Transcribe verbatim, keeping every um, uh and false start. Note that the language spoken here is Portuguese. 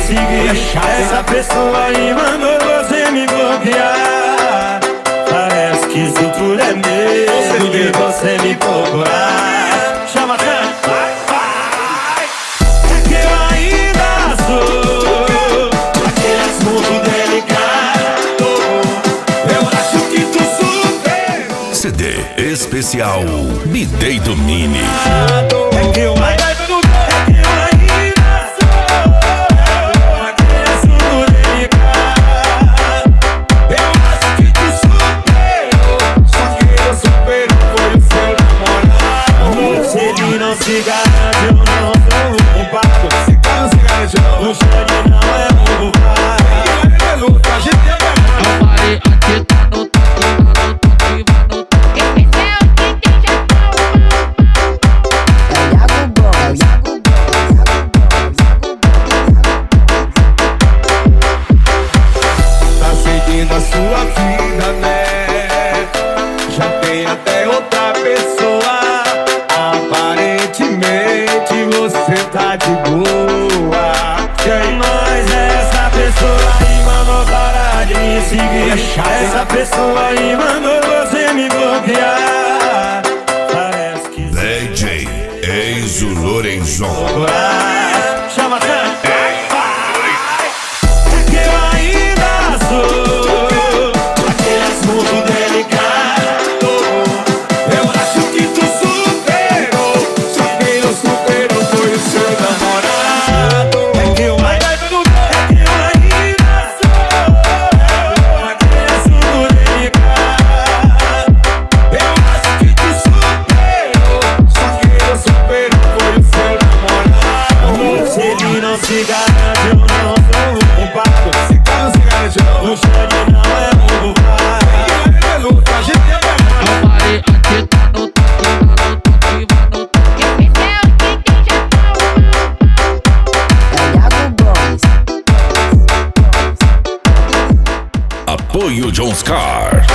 seguir. Essa pessoa aí mandou você me bloquear. Parece que isso tudo é mesmo de você me procurar. Chama tanto, vai, vai. É que eu ainda sou aquele assunto delicado. Eu acho que tu superou. C D especial B-Day do Mini. É que eu ainda se garante, eu não sou um pato. Se cara não se garante, não. O Xande não é um bufado. Ele é luta, a gente é bem. Eu parei aqui, tá no toque, tá no toque, vai no toque. Esse é o D J Japão. É o Iago Bom, é o Iago Bom, tá seguindo a sua vida, né? Já tem até outra pessoa. Você tá de boa. Quem mais é essa pessoa aí, mandou parar de me seguir. Essa pessoa aí mandou você me bloquear. Parece que D J Enzo Lorenzon. chama tanto, vai, vai. É que eu ainda sou aquele assunto delicado. Eu acho que tu superou. Só quem não superou foi o seu namorado. É que eu ainda é que eu ainda sou aquele assunto delicado. Eu acho que tu superou. Só quem não superou foi o seu namorado. Se ele não se garante, eu não sou um pato. Se cara não se garante, não. O Xande não é um bufado. Ele é luta, a gente é bem. Eu parei aqui, tá no toque, tá no toque, vai no toque. Esse é o D J Japão. É o Iago Bom. Apoio John Scar.